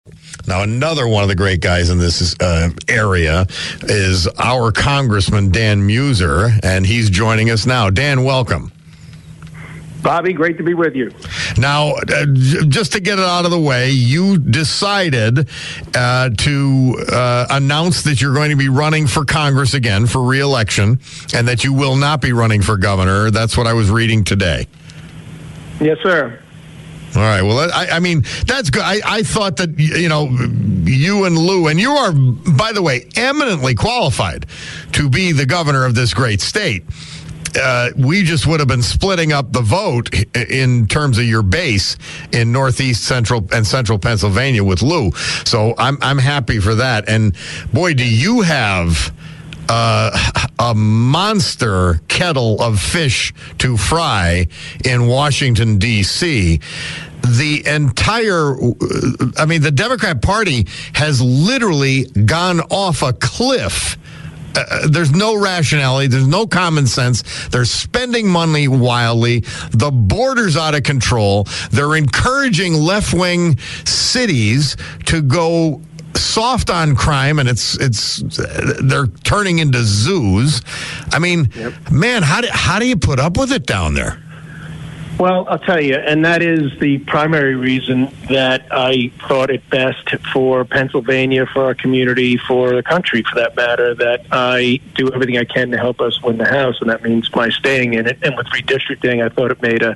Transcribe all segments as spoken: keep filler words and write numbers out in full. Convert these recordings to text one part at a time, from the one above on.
Now, another one of the great guys in this uh, area is our Congressman, Dan Muser, and he's joining us now. Dan, welcome. Bobby, great to be with you. Now, uh, just to get it out of the way, you decided uh, to uh, announce that you're going to be running for Congress again for re-election and that you will not be running for governor. That's what I was reading today. Yes, sir. All right. Well, I, I mean, that's good. I, I thought that, you know, you and Lou, and you are, by the way, eminently qualified to be the governor of this great state. Uh, we just would have been splitting up the vote in terms of your base in Northeast, Central, and Central Pennsylvania with Lou. So I'm I'm happy for that. And boy, do you have uh, a monster kettle of fish to fry in Washington, D C The entire, I mean, the Democrat Party has literally gone off a cliff. Uh, there's no rationality. There's no common sense. They're spending money wildly. The border's out of control. They're encouraging left-wing cities to go soft on crime, and it's it's they're turning into zoos. I mean, yep. man, how do, how do you put up with it down there? Well, I'll tell you, and that is the primary reason that I thought it best for Pennsylvania, for our community, for the country, for that matter, that I do everything I can to help us win the House, and that means my staying in it. And with redistricting, I thought it made a,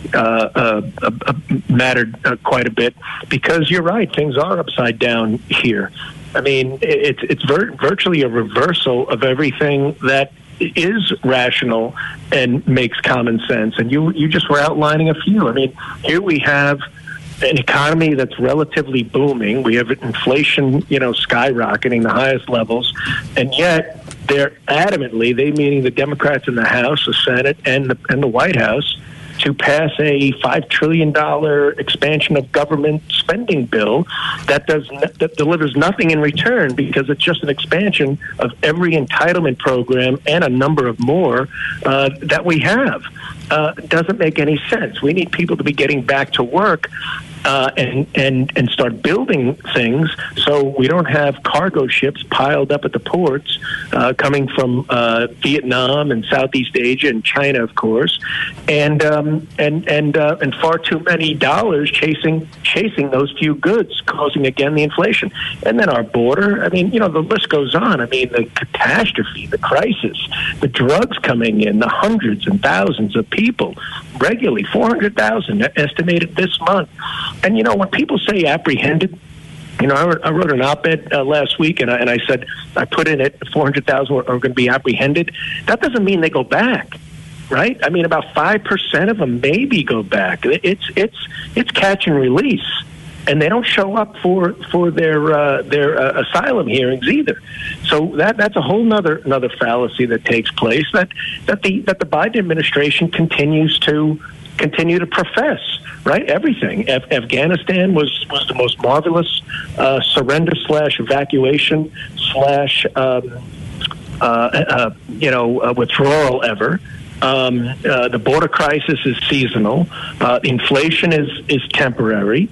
uh, a, a, a mattered uh, quite a bit, because you're right, things are upside down here. I mean, it's it's vir- virtually a reversal of everything that is rational and makes common sense. And you you just were outlining a few. I mean, here we have an economy that's relatively booming. We have inflation, you know, skyrocketing, the highest levels, and yet they're adamantly, they meaning the Democrats in the House, the Senate, and the and the White House, to pass a five trillion dollars expansion of government spending bill that does that delivers nothing in return, because it's just an expansion of every entitlement program and a number of more uh, that we have. Uh, doesn't make any sense. We need people to be getting back to work uh, and, and, and start building things, so we don't have cargo ships piled up at the ports uh, coming from uh, Vietnam and Southeast Asia and China, of course, and um, and and uh, and far too many dollars chasing chasing those few goods, causing again the inflation. And then our border. I mean, you know, the list goes on. I mean, the catastrophe, the crisis, the drugs coming in, the hundreds and thousands of people regularly, four hundred thousand estimated this month. And, you know, when people say apprehended, you know, I wrote, I wrote an op-ed uh, last week, and I, and I said I put in it four hundred thousand are, are going to be apprehended. That doesn't mean they go back, right? I mean, about five percent of them maybe go back. It's it's it's catch and release, and they don't show up for for their uh, their uh, asylum hearings either. So that that's a whole nother another fallacy that takes place that that the that the Biden administration continues to continue to profess. Right, everything. Af- Afghanistan was, was the most marvelous uh, surrender slash evacuation slash um, uh, uh, you know uh, withdrawal ever. Um, uh, the border crisis is seasonal. Uh, inflation is is temporary,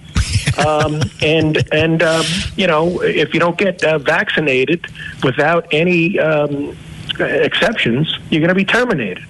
um, and and um, you know if you don't get uh, vaccinated without any um, exceptions, you're going to be terminated.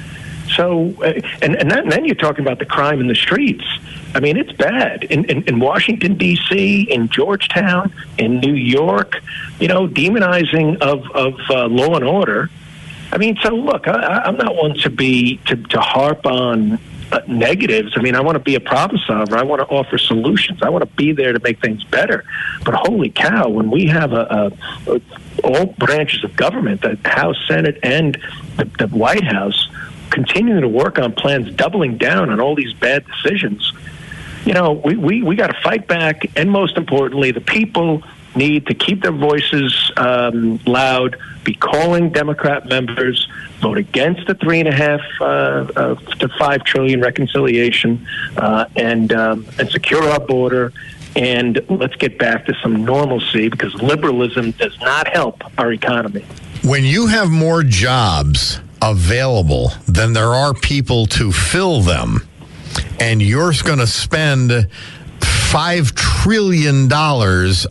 So, uh, and, and, that, and then you're talking about the crime in the streets. I mean, it's bad. In, in, in Washington, D C, in Georgetown, in New York, you know, demonizing of, of uh, law and order. I mean, so look, I, I'm not one to be, to, to harp on uh, negatives. I mean, I want to be a problem solver. I want to offer solutions. I want to be there to make things better. But holy cow, when we have a, a, a all branches of government, the House, Senate, and the, the White House, continuing to work on plans, doubling down on all these bad decisions, you know, we, we, we got to fight back. And most importantly, the people need to keep their voices um, loud, be calling Democrat members, vote against the three and a half uh, uh, to five trillion reconciliation, uh, and um, and secure our border. And let's get back to some normalcy, because liberalism does not help our economy. When you have more jobs available than there are people to fill them, and you're going to spend five trillion dollars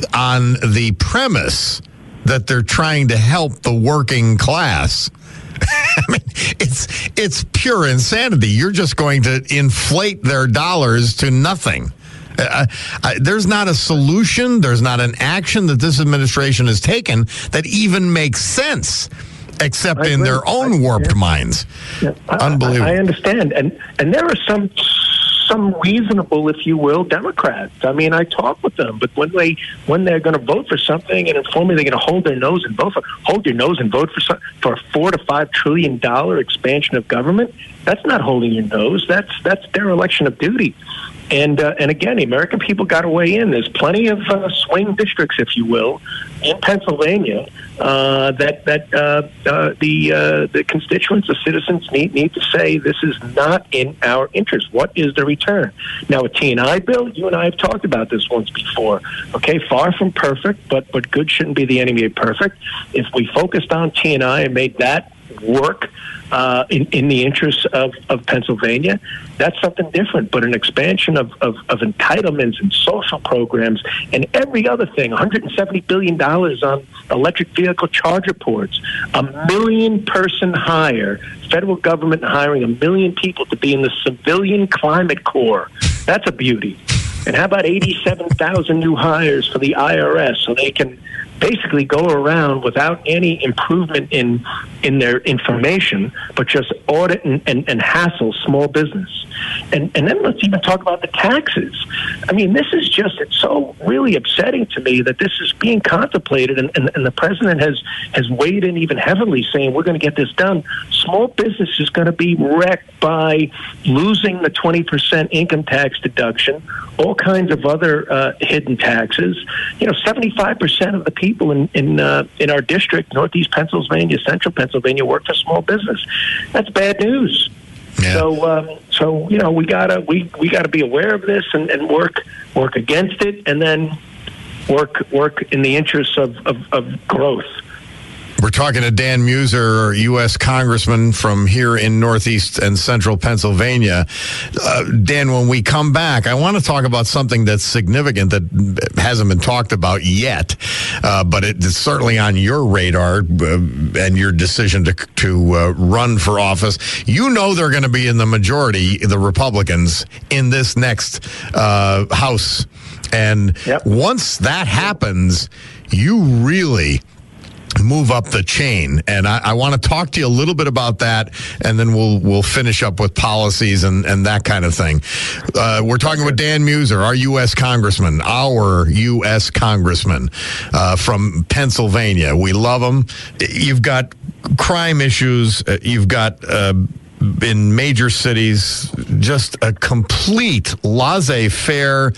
on the premise that they're trying to help the working class. I mean, it's it's pure insanity. You're just going to inflate their dollars to nothing. Uh, uh, there's not a solution. There's not an action that this administration has taken that even makes sense, except I in agree. their own warped yeah. minds. Yeah. Unbelievable. I, I understand, and and there are some some reasonable, if you will, Democrats. I mean, I talk with them, but when they when they're going to vote for something and inform me they're going to hold their nose and vote for hold your nose and vote for some, for a four to five trillion dollar expansion of government, that's not holding your nose. That's that's their election of duty. And uh, and again, the American people got to weigh in. There's plenty of uh, swing districts, if you will, in Pennsylvania uh, that that uh, uh, the uh, the constituents, the citizens need need to say this is not in our interest. What is the return? Now, a T and I bill, you and I have talked about this once before. Okay, far from perfect, but but good shouldn't be the enemy of perfect. If we focused on T and I and made that work uh, in, in the interests of, of Pennsylvania, that's something different. But an expansion of, of, of entitlements and social programs and every other thing, one hundred seventy billion dollars on electric vehicle charger ports, a million person hire, federal government hiring a million people to be in the Civilian Climate Corps. That's a beauty. And how about eighty-seven thousand new hires for the I R S so they can basically go around without any improvement in in their information, but just audit and, and, and hassle small business. And and then let's even talk about the taxes. I mean, this is just, it's so really upsetting to me that this is being contemplated, and, and, and the president has, has weighed in even heavily saying we're going to get this done. Small business is going to be wrecked by losing the twenty percent income tax deduction, all kinds of other uh, hidden taxes. You know, seventy-five percent of the people in in, uh, in our district, Northeast Pennsylvania, Central Pennsylvania, work for small business. That's bad news. Yeah. So, um, so you know, we gotta we, we gotta be aware of this and, and work work against it, and then work work in the interests of, of, of growth. We're talking to Dan Meuser, U S Congressman from here in Northeast and Central Pennsylvania. Uh, Dan, when we come back, I want to talk about something that's significant that hasn't been talked about yet, uh, but it's certainly on your radar uh, and your decision to to uh, run for office. You know they're going to be in the majority, the Republicans, in this next uh, House. And yep. once that happens, you really move up the chain, and I, I want to talk to you a little bit about that, and then we'll we'll finish up with policies and, and that kind of thing. Uh, we're talking with Dan Meuser, our U S Congressman, our U S Congressman uh, from Pennsylvania. We love him. You've got crime issues. Uh, you've got uh, in major cities just a complete laissez-faire,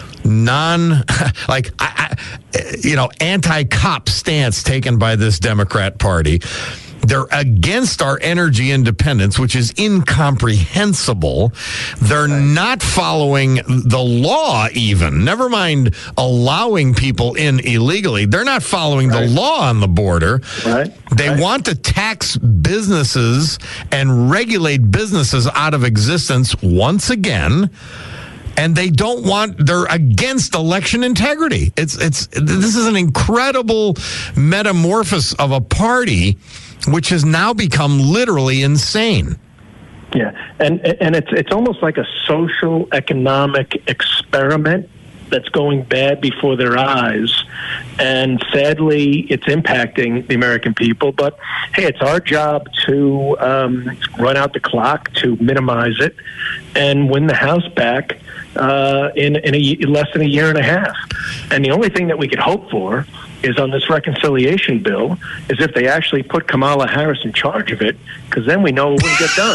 non like I, I, you know anti-cop stance taken by this Democrat Party. They're against our energy independence, which is incomprehensible. They're not following the law even, never mind allowing people in illegally. They're not following right. the law on the border. Right. They right. want to tax businesses and regulate businesses out of existence once again. And they don't want, they're against election integrity. It's, it's, this is an incredible metamorphosis of a party which has now become literally insane. Yeah. And, and it's, it's almost like a social economic experiment that's going bad before their eyes. And sadly, it's impacting the American people. But hey, it's our job to um, run out the clock, to minimize it, and win the House back uh, in, in a, less than a year and a half. And the only thing that we could hope for is on this reconciliation bill is if they actually put Kamala Harris in charge of it, because then we know it wouldn't get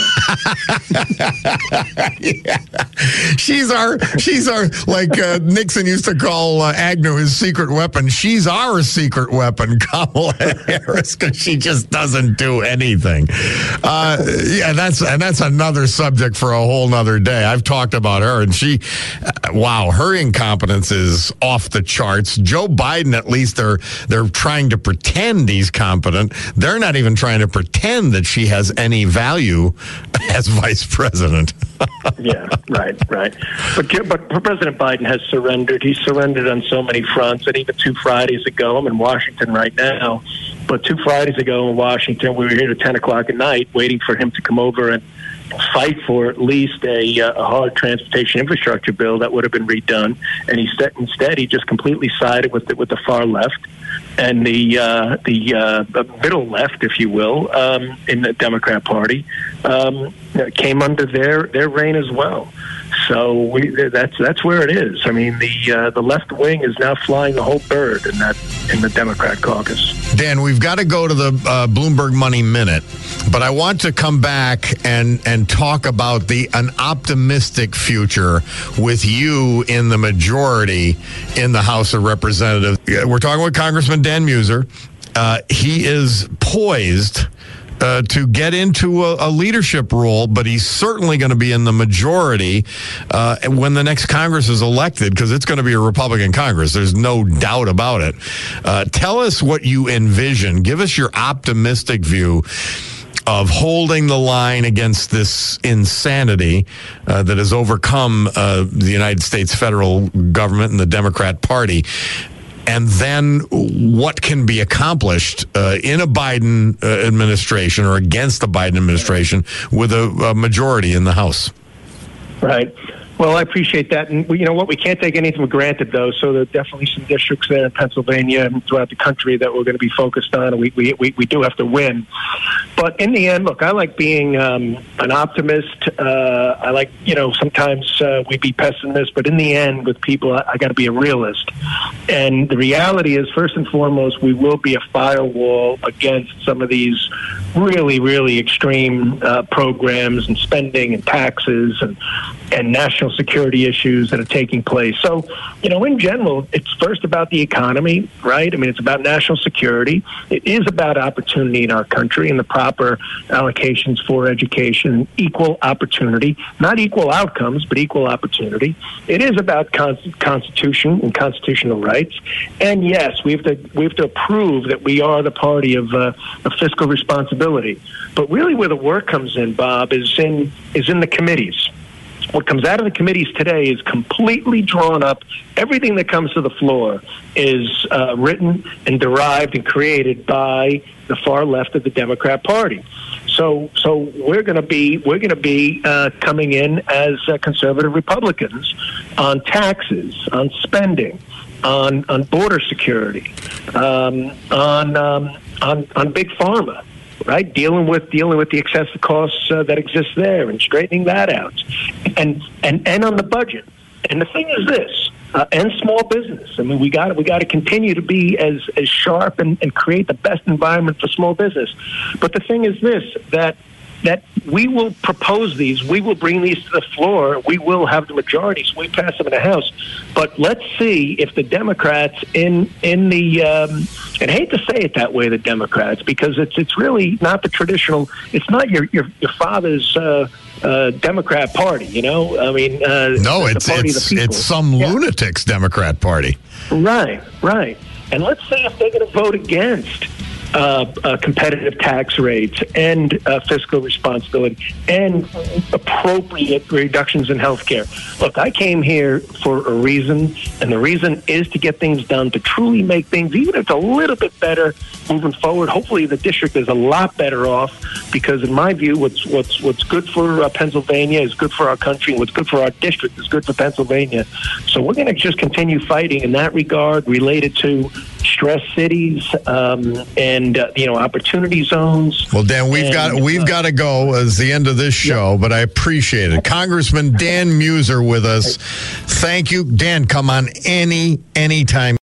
done. yeah. She's our, she's our, like uh, Nixon used to call uh, Agnew his secret weapon. She's our secret weapon, Kamala Harris, because she just doesn't do anything. Uh, yeah, that's and that's another subject for a whole nother day. I've talked about her, and she, uh, wow, her incompetence is off the charts. Joe Biden, at least there they're they're trying to pretend he's competent. They're not even trying to pretend that she has any value as vice president. Yeah, right, right. But but President Biden has surrendered. He's surrendered on so many fronts. And even two Fridays ago, I'm in Washington right now. But two Fridays ago in Washington, we were here at ten o'clock at night waiting for him to come over and fight for at least a, a hard transportation infrastructure bill that would have been redone. And he said, instead, he just completely sided with the, with the far left and the uh, the uh, middle left, if you will, um, in the Democrat Party, um, came under their, their reign as well. So we, that's that's where it is. I mean, the uh, the left wing is now flying the whole bird in that in the Democrat caucus. Dan, we've got to go to the uh, Bloomberg Money Minute, but I want to come back and and talk about the an optimistic future with you in the majority in the House of Representatives. We're talking with Congressman Dan Meuser. Uh, he is poised Uh, to get into a, a leadership role, but he's certainly going to be in the majority uh, when the next Congress is elected, because it's going to be a Republican Congress. There's no doubt about it. Uh, tell us what you envision. Give us your optimistic view of holding the line against this insanity uh, that has overcome uh, the United States federal government and the Democrat Party. And then what can be accomplished uh, in a Biden uh, administration or against the Biden administration with a, a majority in the House? Right. Well, I appreciate that. And, you know what, we can't take anything for granted, though. So there are definitely some districts there in Pennsylvania and throughout the country that we're going to be focused on. And we, we, we, we do have to win. But in the end, look, I like being um, an optimist. Uh, I like, you know, sometimes uh, we be pessimists. But in the end, with people, I, I got to be a realist. And the reality is, first and foremost, we will be a firewall against some of these really, really extreme uh, programs and spending and taxes and, and national security issues that are taking place. So, you know, in general, it's first about the economy, right? I mean, it's about national security. It is about opportunity in our country and the proper allocations for education, equal opportunity, not equal outcomes, but equal opportunity. It is about con- Constitution and constitutional rights. And yes, we have to we have to prove that we are the party of, uh, of fiscal responsibility. But really, where the work comes in, Bob, is in is in the committees. What comes out of the committees today is completely drawn up. Everything that comes to the floor is uh, written and derived and created by the far left of the Democrat Party. So, so we're going to be we're going to be uh, coming in as uh, conservative Republicans on taxes, on spending, on on border security, um, on um, on on big pharma. Right, dealing with dealing with the excessive costs uh, that exist there and straightening that out, and and and on the budget. And the thing is this, uh, and small business. I mean, we got we got to continue to be as as sharp and, and create the best environment for small business. But the thing is this, that that we will propose these, we will bring these to the floor, we will have the majority, so we pass them in the House. But let's see if the Democrats in in the um, and I hate to say it that way, the Democrats, because it's it's really not the traditional. It's not your your, your father's uh, uh, Democrat Party, you know. I mean, uh, no, it's it's the party it's, of the people. it's some yeah. lunatic's Democrat Party. Right, right. And let's see if they're going to vote against Uh, uh, competitive tax rates and uh, fiscal responsibility and appropriate reductions in health care. Look, I came here for a reason, and the reason is to get things done, to truly make things, even if it's a little bit better moving forward. Hopefully the district is a lot better off, because in my view, what's what's what's good for uh, Pennsylvania is good for our country, and what's good for our district is good for Pennsylvania. So we're going to just continue fighting in that regard, related to stress cities um, and uh, you know, opportunity zones. Well, Dan, we've and, got we've uh, got to go as the end of this show, yeah. but I appreciate it. Congressman Dan Meuser with us. Thank you, Dan. Come on any anytime.